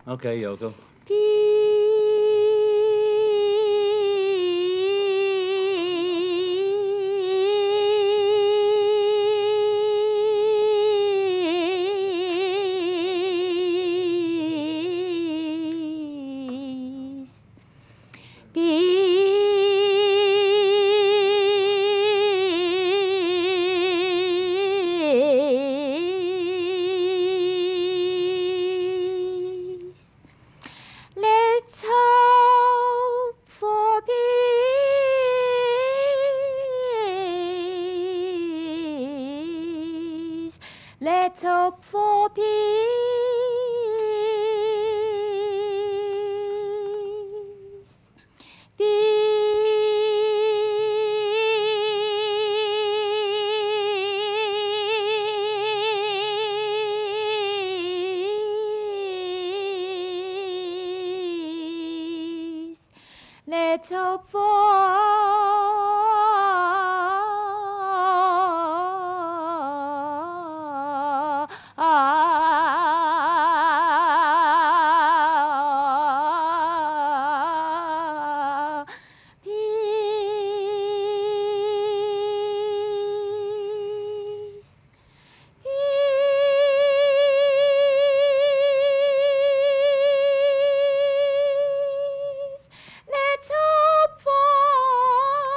Okay, Yoko. Peace. Peace. Let's hope for peace. Let's hope for peace. Peace. Let's hope for peace. Peace. Let's hope for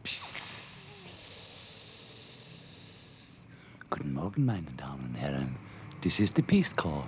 Guten Morgen, meine Damen und Herren. This is the Peace Corps.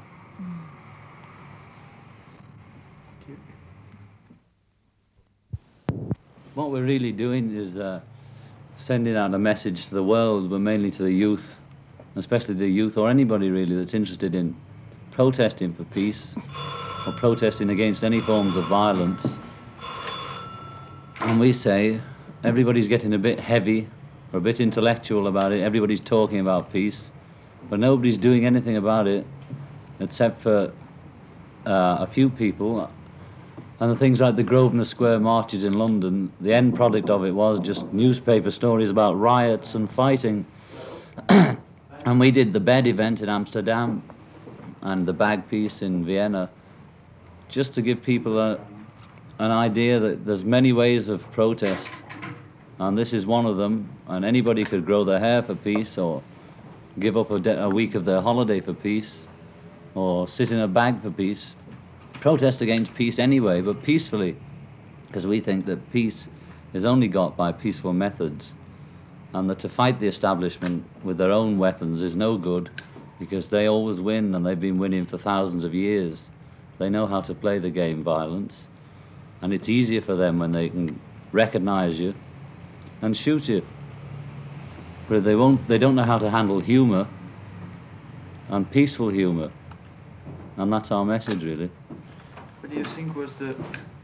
What we're really doing is sending out a message to the world, but mainly to the youth, especially the youth or anybody really that's interested in protesting for peace or protesting against any forms of violence. And we say everybody's getting a bit heavy or a bit intellectual about it. Everybody's talking about peace, but nobody's doing anything about it except for a few people. And the things like the Grosvenor Square marches in London, the end product of it was just newspaper stories about riots and fighting. And we did the BED event in Amsterdam and the bag piece in Vienna, just to give people an idea that there's many ways of protest, and this is one of them, and anybody could grow their hair for peace, or give up a week of their holiday for peace, or sit in a bag for peace. Protest against peace anyway, but peacefully, because we think that peace is only got by peaceful methods, and that to fight the establishment with their own weapons is no good, because they always win, and they've been winning for thousands of years. They know how to play the game violence, and it's easier for them when they can recognize you and shoot you. But they don't know how to handle humor, and peaceful humor, and that's our message, really. What do you think was the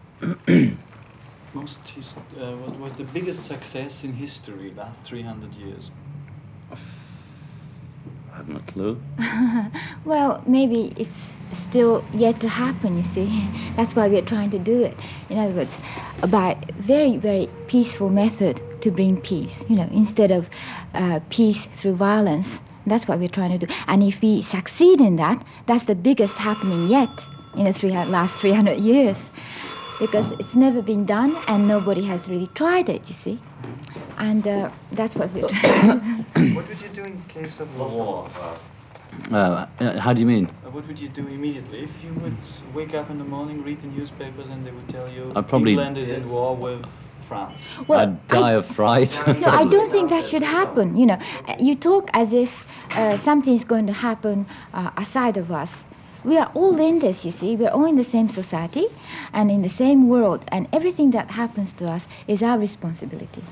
what was the biggest success in history last 300 years? I haven't a clue. Well, maybe it's still yet to happen, you see. That's why we're trying to do it. In other words, by very, very peaceful method to bring peace, instead of peace through violence. That's what we're trying to do. And if we succeed in that, that's the biggest happening yet in the last 300 years. Because it's never been done and nobody has really tried it, you see. And that's what we're trying to do. What would you do in case of war? How do you mean? What would you do immediately? If you would wake up in the morning, read the newspapers, and they would tell you England is in war with France. Well, I'd die of fright. No, I don't think that should happen. You talk as if something is going to happen aside of us. We are all in this, you see. We're all in the same society and in the same world, and everything that happens to us is our responsibility.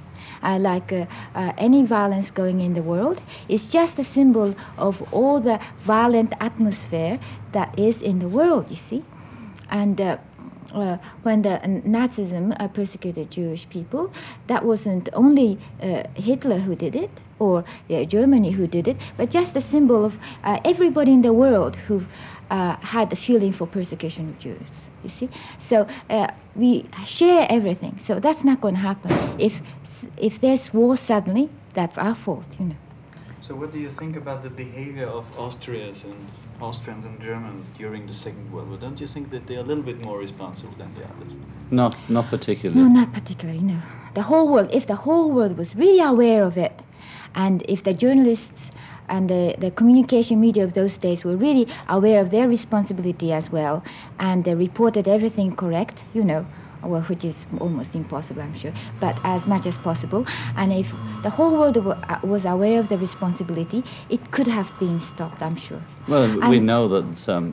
Any violence going in the world is just a symbol of all the violent atmosphere that is in the world, you see. And when the Nazism persecuted Jewish people, that wasn't only Hitler who did it, or Germany who did it, but just a symbol of everybody in the world who had a feeling for persecution of Jews, you see. So we share everything, so that's not going to happen. If there's war suddenly, that's our fault, So what do you think about the behavior of Austrians and Germans during the Second World War? Don't you think that they're a little bit more responsible than the others? Not particularly. No, not particularly, no. The whole world, if the whole world was really aware of it, and if the journalists and the communication media of those days were really aware of their responsibility as well, and they reported everything correct, which is almost impossible, I'm sure, but as much as possible. And if the whole world was aware of the responsibility, it could have been stopped, I'm sure. Well, we know that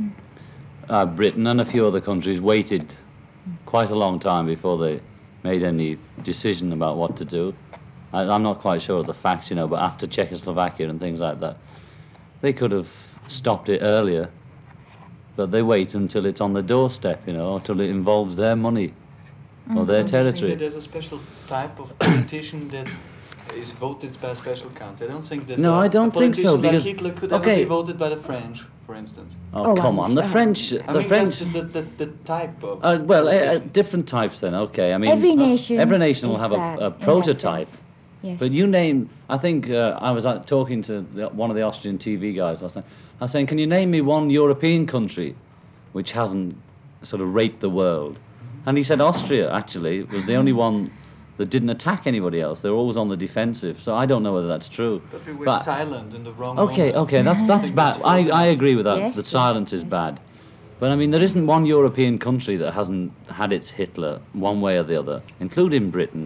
Britain and a few other countries waited quite a long time before they made any decision about what to do. I'm not quite sure of the facts, but after Czechoslovakia and things like that, they could have stopped it earlier. But they wait until it's on the doorstep, until it involves their money or their territory. I think that there's a special type of politician that is voted by a special country. I don't think that I don't think so, because like Hitler could ever be voted by the French, for instance. Oh, come on, the French. That's the type of. Different types then. Okay, I mean, every nation will have a prototype. Yes. But you name, I think I was talking to one of the Austrian TV guys last night. I was saying, can you name me one European country which hasn't sort of raped the world? And he said Austria, actually, was the only one that didn't attack anybody else. They were always on the defensive. So I don't know whether that's true. But we were silent in the wrong Okay, that's bad. I agree with that. Yes, that silence is bad. But I mean, there isn't one European country that hasn't had its Hitler one way or the other, including Britain,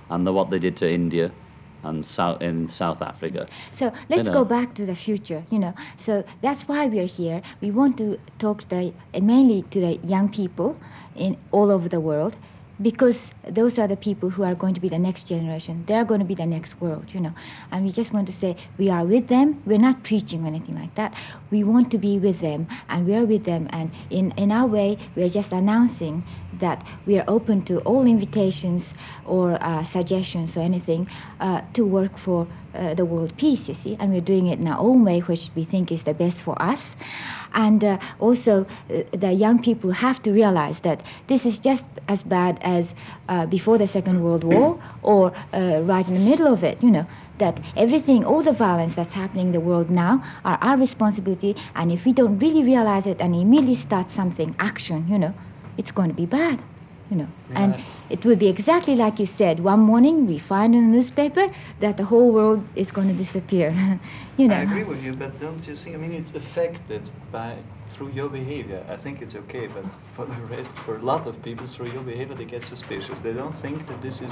and what they did to India and in South Africa. So let's know. go back to the future, So that's why we're here. We want to talk mainly to the young people in all over the world, because those are the people who are going to be the next generation. They are going to be the next world, And we just want to say we are with them. We're not preaching or anything like that. We want to be with them, and we are with them. And in our way, we're just announcing that we are open to all invitations or suggestions or anything to work for the world peace, you see. And we're doing it in our own way, which we think is the best for us. And also, the young people have to realize that this is just as bad as before the Second World War, or right in the middle of it, that everything, all the violence that's happening in the world now are our responsibility. And if we don't really realize it and immediately start something, action, it's going to be bad. Yeah. And it will be exactly like you said. One morning we find in the newspaper that the whole world is going to disappear. I agree with you, but don't you think? I mean, it's affected through your behavior. I think it's okay, but for the rest, for a lot of people, through your behavior, they get suspicious. They don't think that this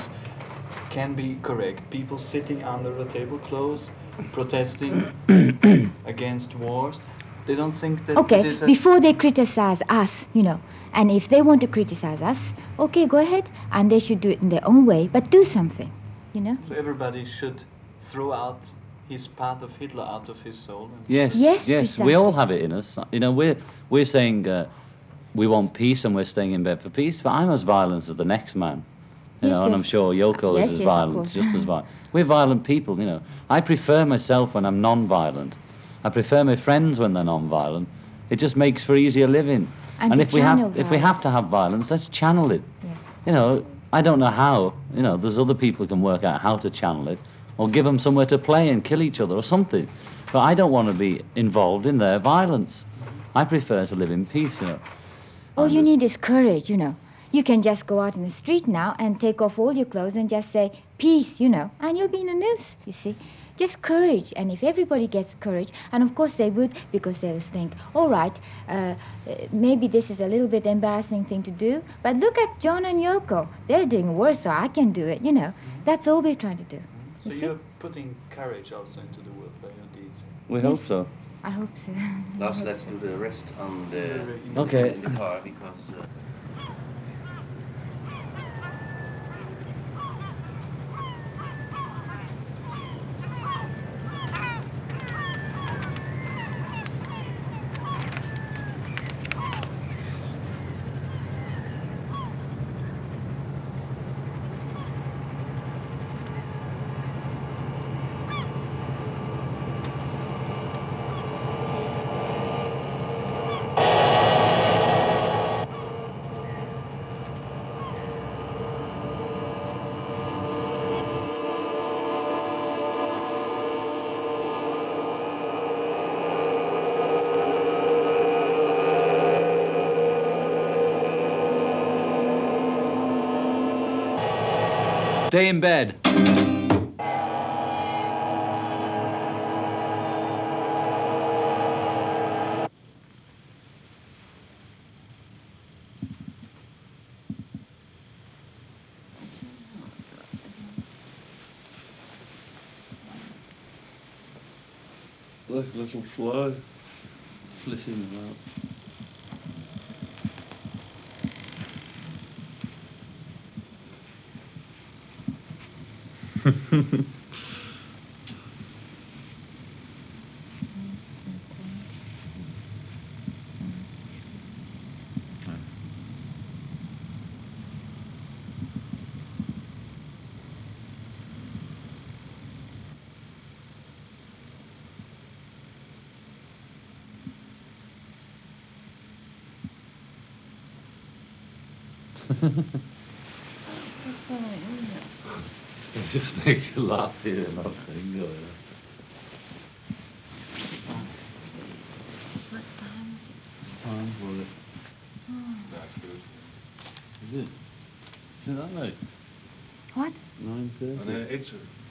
can be correct. People sitting under a tablecloth, protesting against wars. They don't think that. Okay, before they criticize us, and if they want to criticize us, okay, go ahead, and they should do it in their own way, but do something, So everybody should throw out his part of Hitler out of his soul. Yes, precisely. we all have it in us. We're saying we want peace and we're staying in bed for peace, but I'm as violent as the next man. And I'm sure Yoko is as violent, just as violent. We're violent people, I prefer myself when I'm non-violent. I prefer my friends when they're non-violent. It just makes for easier living. And if we have to have violence, let's channel it. Yes. I don't know how. There's other people who can work out how to channel it, or give them somewhere to play and kill each other or something. But I don't want to be involved in their violence. I prefer to live in peace. All you need is courage. You can just go out in the street now and take off all your clothes and just say peace. And you'll be in the news. You see. Just courage, and if everybody gets courage, and of course they would, because they would think, all right, maybe this is a little bit embarrassing thing to do, but look at John and Yoko. They're doing worse, so I can do it, That's all we're trying to do. So you're putting courage also into the world by your deeds. We hope so. I hope so. Lars, let's do the rest on the Okay. in the car, because Stay in bed. look, little fly flitting about. It just makes you laugh hearing that thing going on. What time is it? It's time for it. That's good. Is it? Is it that late? What? 9:30? It's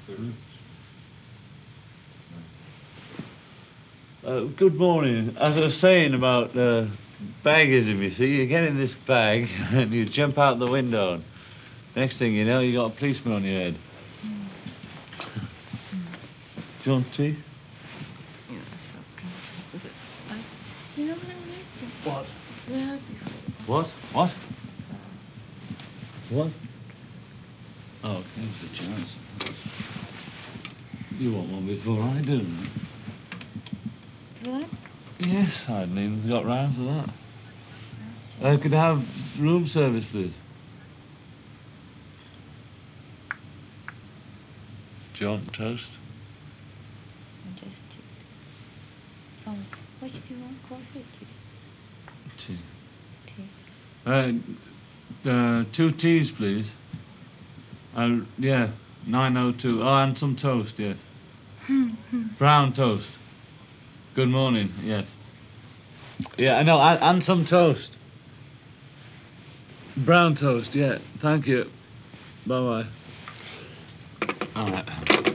Good morning. As I was saying about baggism, you see, you get in this bag and you jump out the window. Next thing you know, you got a policeman on your head. Do you want tea? What? What? What? What? Oh, here's a chance. You want one before I do? What? Yes, I hadn't even got round to that. Could I have room service, please? Do you want toast? Just what do you want? Coffee? Tea. Tea. 2 teas, please. Yeah, 902. Oh, and some toast, yes. Brown toast. Good morning, yes. Yeah, I know, and some toast. Brown toast, yeah. Thank you. Bye-bye. All right.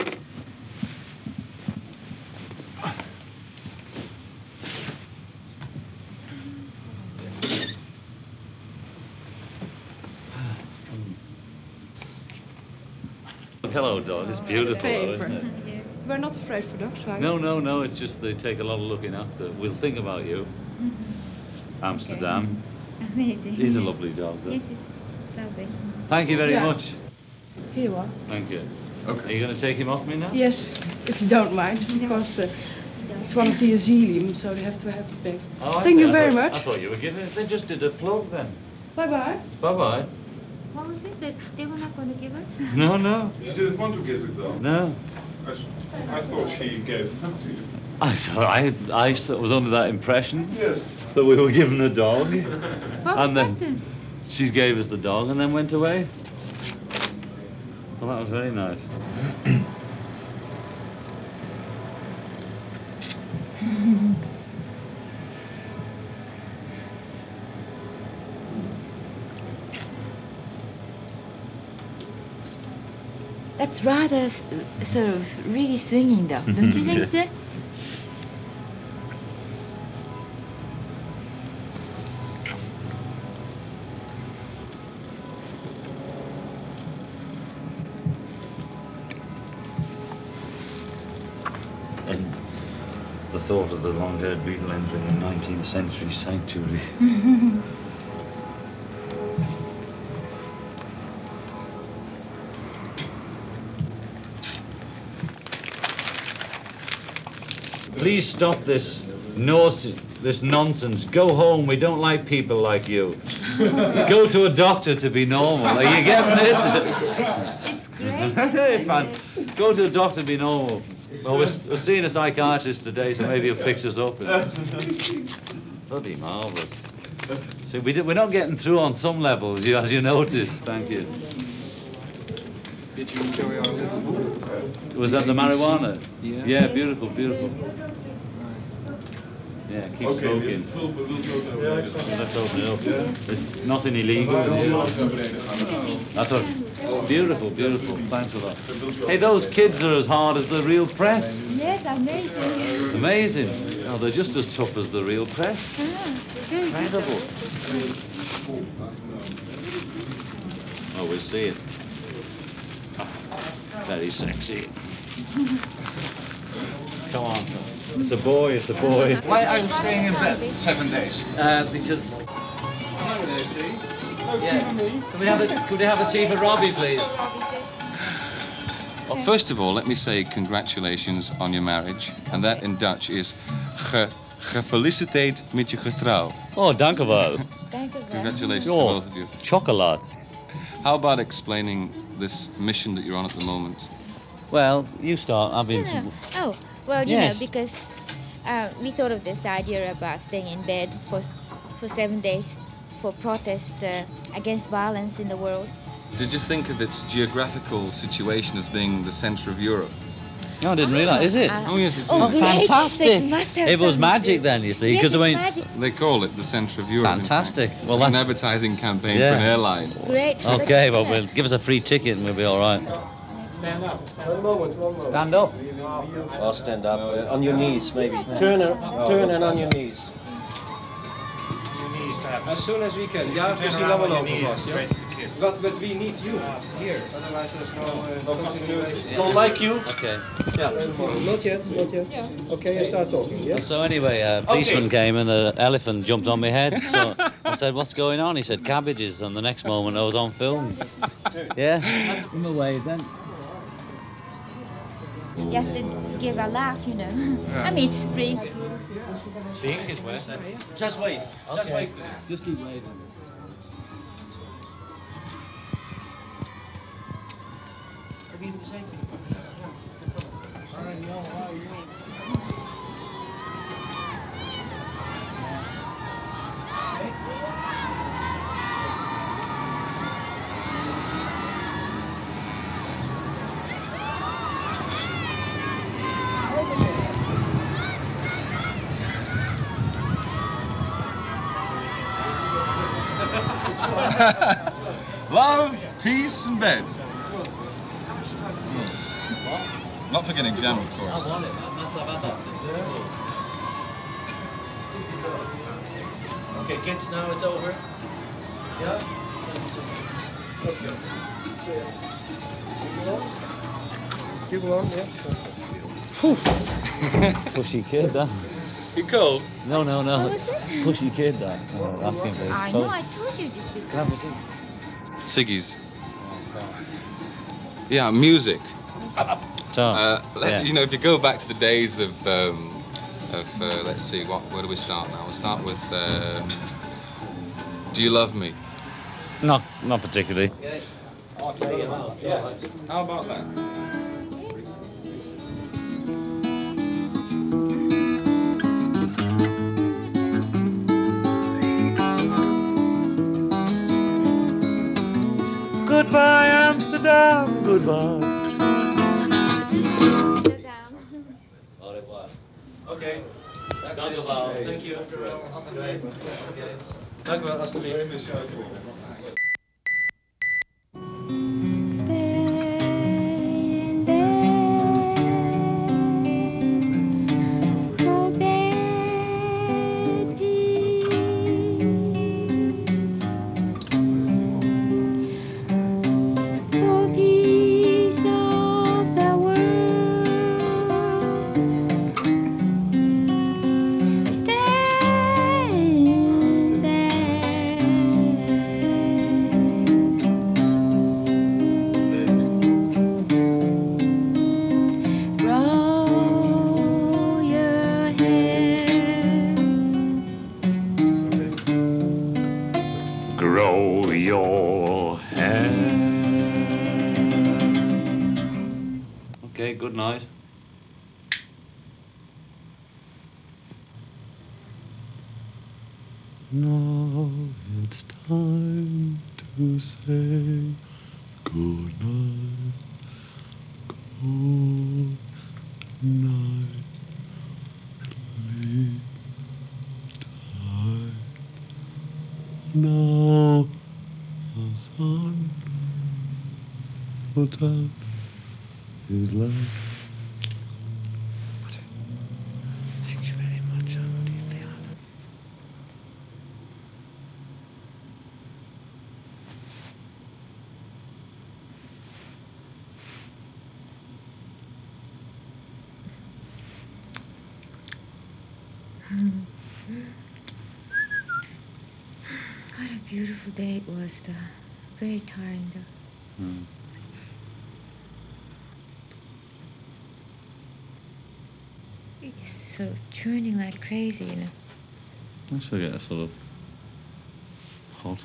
Hello, dog. It's beautiful, though, isn't it? Yes. We're not afraid for dogs, are we? No. It's just they take a lot of looking after. We'll think about you. Amsterdam. Amazing. He's a lovely dog, though. Yes, it's lovely. Thank you very Yeah. much. Here you are. Thank you. Okay. Are you going to take him off me now? Yes, if you don't mind, because it's one of the asylum, so they have to have it back. Oh, Thank okay. you very I much. thought you were giving it. They just did a plug then. Bye-bye. Bye-bye. What was it that they were not going to give us? No. She didn't want to give it though. No. I thought she gave them to you. I was under that impression Yes. that we were given a dog. What was And that then then? she gave us the dog and then went away. Well, that was very nice. That's rather sort of really swinging, though. Don't you think so? And the thought of the long-haired beetle entering a 19th century sanctuary. Please stop this nonsense. Go home. We don't like people like you. Go to a doctor to be normal. Are you getting this? It's great. Hey, fun. Go to a doctor to be normal. Well, we're seeing a psychiatrist today, so maybe he'll fix us up. Bloody marvellous. See, we're not getting through on some levels, as you notice. Thank you. Did you enjoy our little book? Was that the marijuana? Yeah. Yeah, beautiful. Yeah, keep smoking. Let's open it up. There's nothing illegal in here. I thought, beautiful. Thanks a lot. Hey, those kids are as hard as the real press. Yes, amazing. Amazing. Oh, they're just as tough as the real press. Very Incredible. Oh, we'll see it. Very sexy. Come on. It's a boy. Why are you staying in bed 7 days? Because... Yeah. Could we have a tea for Robbie, please? Well, first of all, let me say congratulations on your marriage. And that in Dutch is gefeliciteerd met je getrouw. Oh, dank u wel. Thank you. Congratulations to Oh, both of you. chocolate. How about explaining this mission that you're on at the moment? Well, you start. I've been... Oh, well, you Yes. know, because we thought of this idea about staying in bed for 7 days for protest against violence in the world. Did you think of its geographical situation as being the centre of Europe? No, I didn't realise. Is it? Oh, yes, it's Oh, in- great. fantastic. So it must have It was some- magic then, you see. Yes, Because it's I mean... magic. They call it the centre of Europe. in fact. Fantastic. Well, It's an that's... advertising campaign Yeah. for an airline. Great. Okay, well, Yeah. we'll give us a free ticket and we'll be all right. Stand up. Or stand up on your knees, maybe. Turn and on your knees. As soon as we can. Ja, precies, laten we lopen vast. Ja? But we need you here, otherwise there's no continuity. Don't like you? Okay. Not yet, not yet. Okay, I start talking, yeah? So anyway, a policeman came and an elephant jumped on my head. So I said, "What's going on?" He said, "Cabbages." And the next moment, I was on film. Yeah. I'm away then. Just to give a laugh, you know. I mean, it's spring. Just wait, just wait. Just keep waiting. Love, peace, and bed. Not forgetting jam, of course. I want it. Okay, kids, now it's over. Yeah? Keep on, yeah. Pushy kid, that. You cold? No. What was it? Pushy kid, that. Asking for his I coat. know, I told you this before. Can I have a seat? Siggy's. Yeah, music. So, yeah. You know, if you go back to the days of let's see, where do we start now? We'll start with Do You Love Me? Not particularly. How about that? Goodbye, Amsterdam. Goodbye. Okay. Dank u wel. Thank you. Dank u wel, alstublieft. Stand there for bad peace, for peace of the world. Stand back. Roll your hair. Grow your hair. Okay, good night. Now it's time to say good night. Good night. Sleep tight. Now the sun puts out his light. Thank you very much, Leon. What a beautiful day it was, though. Very tiring, though. You're just sort of churning like crazy, you know. I still get a sort of hot.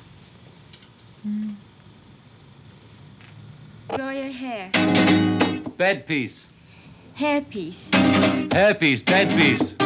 Grow your hair. Bed piece. Hair piece. Hair piece, bed piece.